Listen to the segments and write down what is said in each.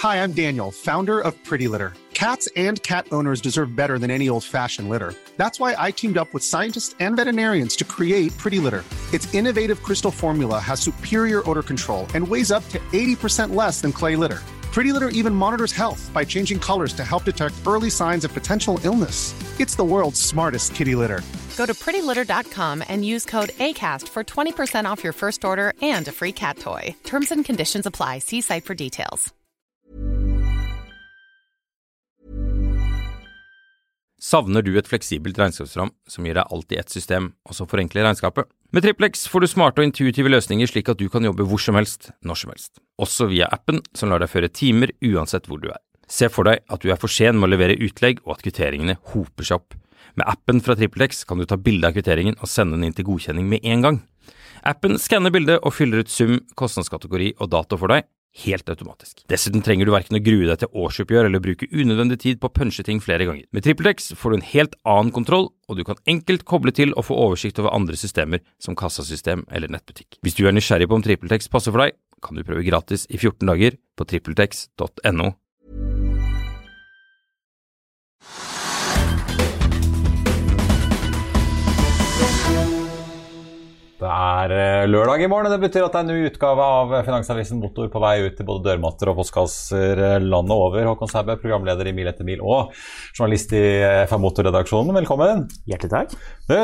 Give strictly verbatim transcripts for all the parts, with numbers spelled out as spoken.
Hi, I'm Daniel, founder of Pretty Litter. Cats and cat owners deserve better than any old-fashioned litter. That's why I teamed up with scientists and veterinarians to create Pretty Litter. Its innovative crystal formula has superior odor control and weighs up to eighty percent less than clay litter. Pretty Litter even monitors health by changing colors to help detect early signs of potential illness. It's the world's smartest kitty litter. Go to pretty litter dot com and use code ACAST for twenty percent off your first order and a free cat toy. Terms and conditions apply. See site for details. Savner du et fleksibelt regnskapsprogram som gir deg alt i ett system, og som forenkler regnskapet? Med Triplex får du smarte og intuitive løsninger slik at du kan jobbe hvor som helst, når som helst. Også via appen som lar deg føre timer uansett hvor du er. Se for deg at du er for sen med å levere utlegg og at kvitteringene hoper seg opp. Med appen fra Triplex kan du ta bilde av kvitteringen og sende den inn til godkjenning med en gang. Appen skanner bildet og fyller ut sum, kostnadskategori og dato for deg, helt automatisk. Dessuten trenger du hverken å grue deg til årsoppgjør eller bruke unødvendig tid på å punche ting flere ganger. Med TripleX får du en helt annen kontroll, og du kan enkelt koble til og få oversikt over andre systemer som kassasystem eller nettbutikk. Hvis du er nysgjerrig på om TripleX passer for deg, kan du prøve gratis i fjorten dager på tripletex punktum no. Det er lørdag i morgen, det betyr at det er en ny utgave av Finansavisen Motor på vei ut til både dørmatter og postkasser landet over. Håkon Sæbø, programleder i Mil etter Mil og journalist i F A Motor-redaksjonen. Velkommen. Hjertelig takk. Du,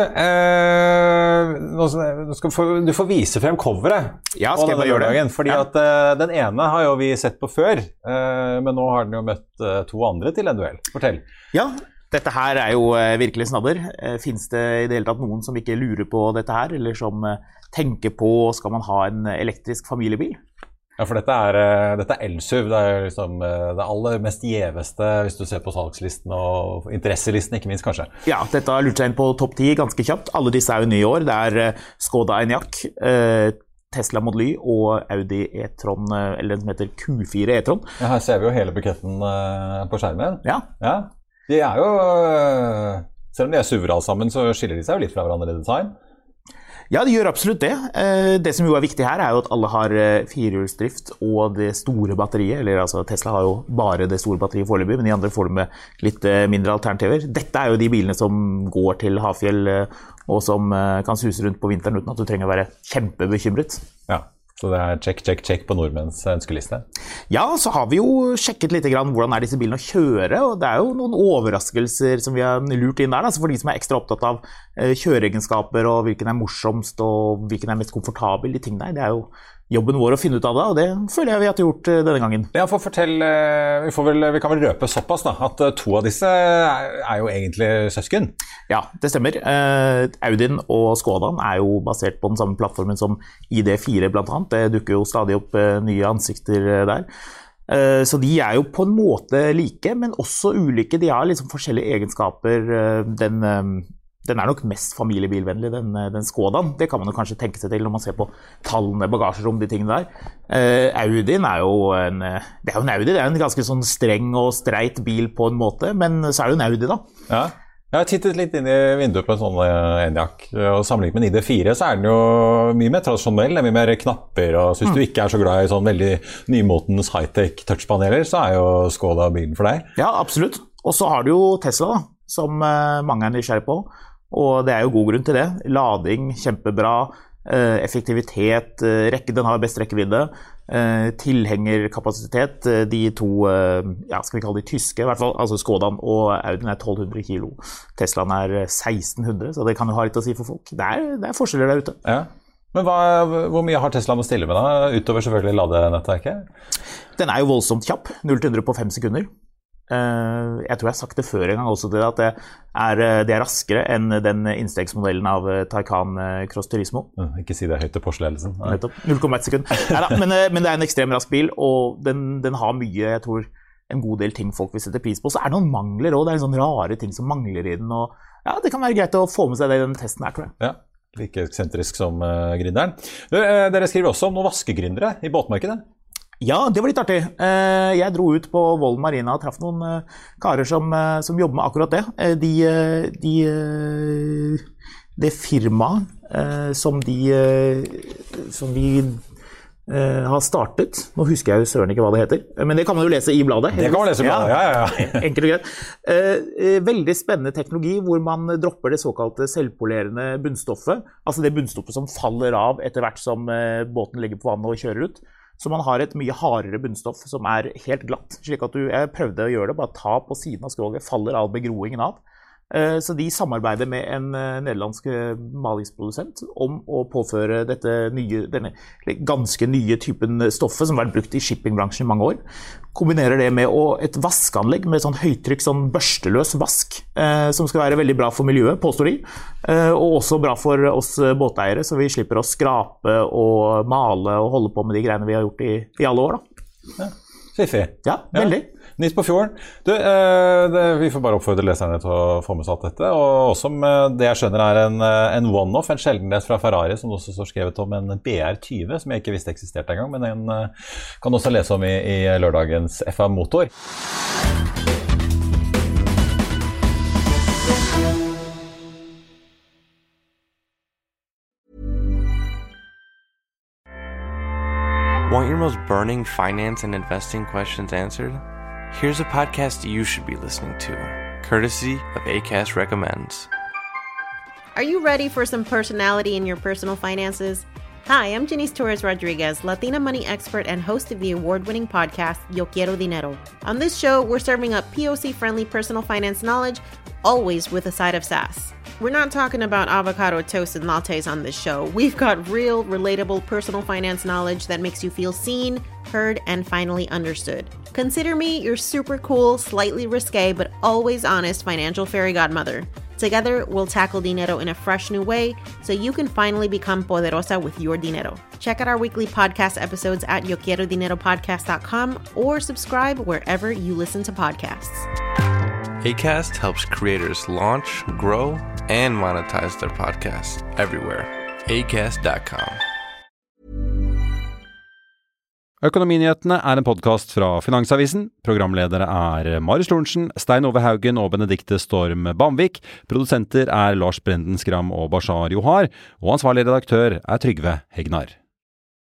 eh, nå skal du, få, du får vise frem coveret. Ja, skal jeg bare gjøre det? Fordi ja. at eh, den ene har jo vi sett på før, eh, men nå har den jo møtt eh, to andre til en duell. Fortell. Ja, dette her er jo virkelig snadder. Finnes det i det hele tatt noen som ikke lurer på dette her, eller som tenker på, skal man ha en elektrisk familiebil? Ja, for dette er, dette er el-SUV, det er liksom det aller mest gjeveste hvis du ser på salgslisten og interesselisten, ikke minst kanskje. Ja, dette har lurt seg inn på topp ti ganske kjapt. Alle disse er jo nye i år. Det er Skoda Enyaq, Tesla Model Y og Audi e-tron, eller den som heter Q fire e-tron. Ja, her ser vi jo hele buketten på skjermen. Ja. Ja. De er jo, selv om de er S U V-er alle sammen, så skiller de seg jo litt fra hverandre i design. Ja, de gjør absolutt det. Det som jo er viktig her er jo at alle har firehjulsdrift og det store batteriet, eller altså Tesla har jo bare det store batteriet foreløpig, men de andre får det med litt mindre alternativer. Dette er jo de bilene som går til Hafjell og som kan suse rundt på vinteren uten at du trenger å være kjempebekymret. Ja. Så det er check, check, check på nordmenns ønskeliste? Ja, så har vi jo sjekket litt grann hvordan er disse bilene å kjøre, og det er jo noen overraskelser som vi har lurt inn der, altså for de som er ekstra opptatt av kjøreegenskaper og hvilken er morsomst og hvilken er mest komfortabel, de tingene der. Det er jo jobben vår å finne ut av det, og det føler jeg vi har gjort denne gangen. Ja, for fortell, vi, får vel, vi kan vel røpe såpass da, at to av disse er, er jo egentlig søsken. Ja, det stemmer. Uh, Audien og Skodaen er jo basert på den samme plattformen som I D fire blant annet. Det dukker jo stadig opp uh, nye ansikter uh, der. Uh, så de er jo på en måte like, men også ulike. De har liksom forskjellige egenskaper. Uh, den... Um, Den er nok mest familiebilvennlig, den, den Skodaen. Det kan man jo kanskje tenke seg til når man ser på tallene, bagasjerom, de tingene der. Uh, Audien er jo en, det er jo en Audi, det er en ganske sånn streng og streit bil på en måte, men så er det jo en Audi da. Ja, jeg har tittet litt inn i vinduet på en sånn Enyaq, og sammenlignet med I D fire så er den jo mye mer tradisjonell, det er mye mer knapper, og så hvis mm. du ikke er så glad i sånn veldig nymotens high-tech touchpaneler, så er jo Skoda bilen for deg. Ja, absolutt. Og så har du jo Tesla da, som uh, mange er nysgjerrig på. Og det er jo god grunn til det. Lading, kjempebra. Effektivitet, rekke, den har best rekkevidde. Tilhengerkapasitet, de to, ja, skal vi kalle de tyske, I hvert fall, altså Skodaen og Audien er tolv hundre kilo. Teslaen er seksten hundre, så det kan jo ha litt å si for folk. Det er, det er forskjeller der ute. Ja. Men hva, hvor mye har Tesla å stille med da, utover selvfølgelig ladenettverket? Den er jo voldsomt kjapp, null til hundre på fem sekunder. Uh, jeg tror jeg har sagt det før en gang også til at det er, det er raskere enn den innstegsmodellen av Taycan Cross Turismo. Uh, ikke si det høyt til Porsche-ledelsen. null komma ett sekund. Neida, men, men det er en ekstrem rask bil, og den, den har mye, jeg tror, en god del ting folk vil sette pris på. Så er det noen mangler også, det er sånne rare ting som mangler i den, og ja, det kan være greit å få med seg det i den testen her, tror jeg. Ja, like eksentrisk som uh, grinderen. Du, uh, dere skriver også om noen vaskegrindere i båtmarkedet. Ja, det var litt artig. Jeg dro ut på Vollen Marina og traff noen karer som, som jobber med akkurat det. De, de, det firmaet som, de, som vi uh, har startet. Nå husker jeg jo søren ikke hva det heter, men det kan man jo lese i bladet. Det kan man lese i bladet, ja, ja, ja. Enkelt og greit. Uh, veldig spennende teknologi hvor man dropper det såkalte selvpolerende bunnstoffet, altså det bunnstoffet som faller av etter hvert som uh, båten ligger på vannet og kjører ut. Så man har et mye hardere bunnstoff som er helt glatt, slik at du, jeg prøvde å gjøre det, bare ta på siden av skroget, faller all begroingen av. Så de samarbeider med en nederlandsk malingsprodusent om å påføre dette nye, denne ganske nye typen stoffet som har vært brukt i shippingbransjen i mange år. Kombinerer det med et vaskeanlegg med sånn høytrykk, sånn børsteløs vask, som skal være veldig bra for miljøet, påstår de, og også bra for oss båteiere, så vi slipper å skrape og male og holde på med de greiene vi har gjort i, i alle år. Da. Ja. Fiffig. Ja, veldig. Ja. Nis på fjorden. Du, eh, det, vi får bare oppfordre leserne til å få med seg alt dette, og også med det jeg skjønner er en, en one-off, en sjeldenhet fra Ferrari, som også står skrevet om en B R tjue, som jeg ikke visste eksisterte en gang, men den kan også lese om i, i lørdagens F A Motor. Want your most burning finance and investing questions answered? Here's a podcast you should be listening to, courtesy of Acast Recommends. Are you ready for some personality in your personal finances? Hi, I'm Janice Torres-Rodriguez, Latina money expert and host of the award-winning podcast, Yo Quiero Dinero. On this show, we're serving up P O C-friendly personal finance knowledge, always with a side of sass. We're not talking about avocado toast and lattes on this show. We've got real, relatable personal finance knowledge that makes you feel seen, heard, and finally understood. Consider me your super cool, slightly risque, but always honest financial fairy godmother. Together, we'll tackle dinero in a fresh new way so you can finally become poderosa with your dinero. Check out our weekly podcast episodes at yo quiero dinero podcast dot com or subscribe wherever you listen to podcasts. Acast helps creators launch, grow, and monetize their podcasts everywhere. acast dot com. Økonominyhetene er en podcast fra Finansavisen. Programledere er Marius Lorentzen, Stein Ove Haugen og Benedikte Storm Bamvik. Produsenter er Lars Brenden Skram og Bashar Johar. Og ansvarlig redaktør er Trygve Hegnar.